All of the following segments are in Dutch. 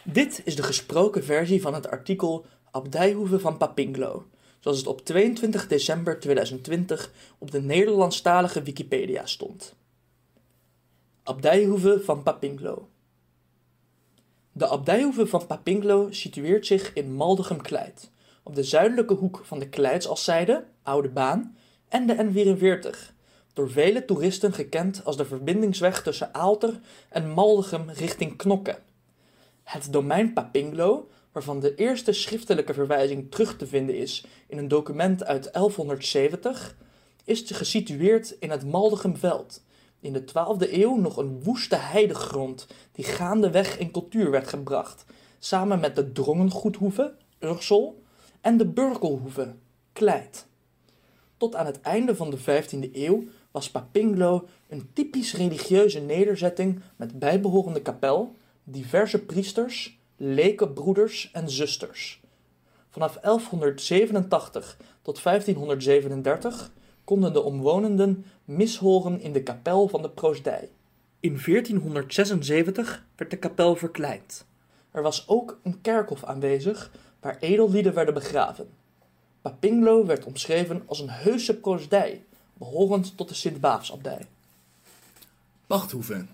Dit is de gesproken versie van het artikel Abdijhoeve van Papinglo, zoals het op 22 december 2020 op de Nederlandstalige Wikipedia stond. Abdijhoeve van Papinglo. De Abdijhoeve van Papinglo situeert zich in Maldegem-Kleid, op de zuidelijke hoek van de Kleidsaszijde, Oude Baan, en de N44, door vele toeristen gekend als de verbindingsweg tussen Aalter en Maldegem richting Knokke. Het domein Papinglo, waarvan de eerste schriftelijke verwijzing terug te vinden is in een document uit 1170, is gesitueerd in het Maldegemveld, in de 12e eeuw nog een woeste heidegrond die gaandeweg in cultuur werd gebracht, samen met de Drongengoedhoeve, Ursel, en de Burkelhoeve, Kleid. Tot aan het einde van de 15e eeuw was Papinglo een typisch religieuze nederzetting met bijbehorende kapel, diverse priesters, lekenbroeders en zusters. Vanaf 1187 tot 1537 konden de omwonenden mis horen in de kapel van de proosdij. In 1476 werd de kapel verkleind. Er was ook een kerkhof aanwezig waar edellieden werden begraven. Papinglo werd omschreven als een heuse proosdij, behorend tot de Sint-Baafsabdij. Pachthoeve.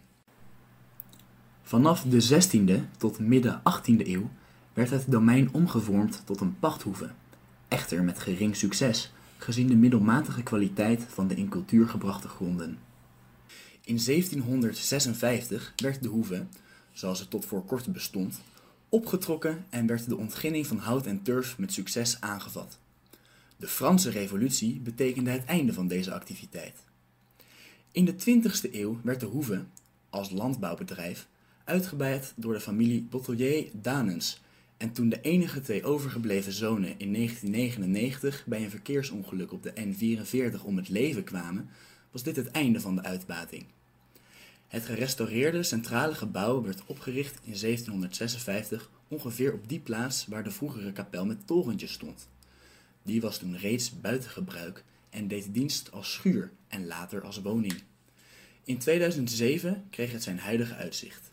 Vanaf de 16e tot midden 18e eeuw werd het domein omgevormd tot een pachthoeve, echter met gering succes, gezien de middelmatige kwaliteit van de in cultuur gebrachte gronden. In 1756 werd de hoeve, zoals het tot voor kort bestond, opgetrokken en werd de ontginning van hout en turf met succes aangevat. De Franse Revolutie betekende het einde van deze activiteit. In de 20e eeuw werd de hoeve, als landbouwbedrijf, uitgebreid door de familie Bottelier-Danens en toen de enige twee overgebleven zonen in 1999 bij een verkeersongeluk op de N44 om het leven kwamen, was dit het einde van de uitbating. Het gerestaureerde centrale gebouw werd opgericht in 1756 ongeveer op die plaats waar de vroegere kapel met torentje stond. Die was toen reeds buiten gebruik en deed dienst als schuur en later als woning. In 2007 kreeg het zijn huidige uitzicht.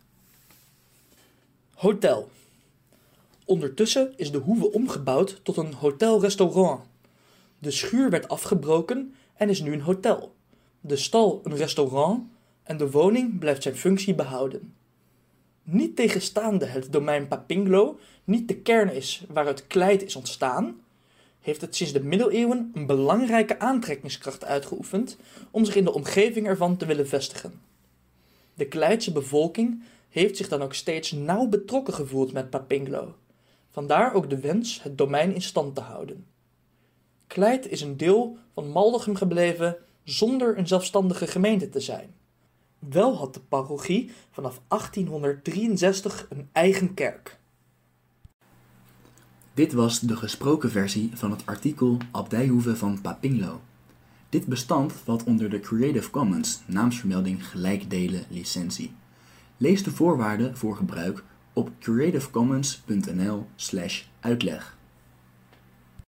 Hotel. Ondertussen is de hoeve omgebouwd tot een hotel-restaurant. De schuur werd afgebroken en is nu een hotel. De stal een restaurant en de woning blijft zijn functie behouden. Niet tegenstaande het domein Papinglo niet de kern is waaruit Kleid is ontstaan, heeft het sinds de middeleeuwen een belangrijke aantrekkingskracht uitgeoefend om zich in de omgeving ervan te willen vestigen. De Kleidse bevolking heeft zich dan ook steeds nauw betrokken gevoeld met Papinglo. Vandaar ook de wens het domein in stand te houden. Kleid is een deel van Maldegem gebleven zonder een zelfstandige gemeente te zijn. Wel had de parochie vanaf 1863 een eigen kerk. Dit was de gesproken versie van het artikel Abdijhoeve van Papinglo. Dit bestand valt onder de Creative Commons naamsvermelding gelijk delen licentie. Lees de voorwaarden voor gebruik op creativecommons.nl/uitleg.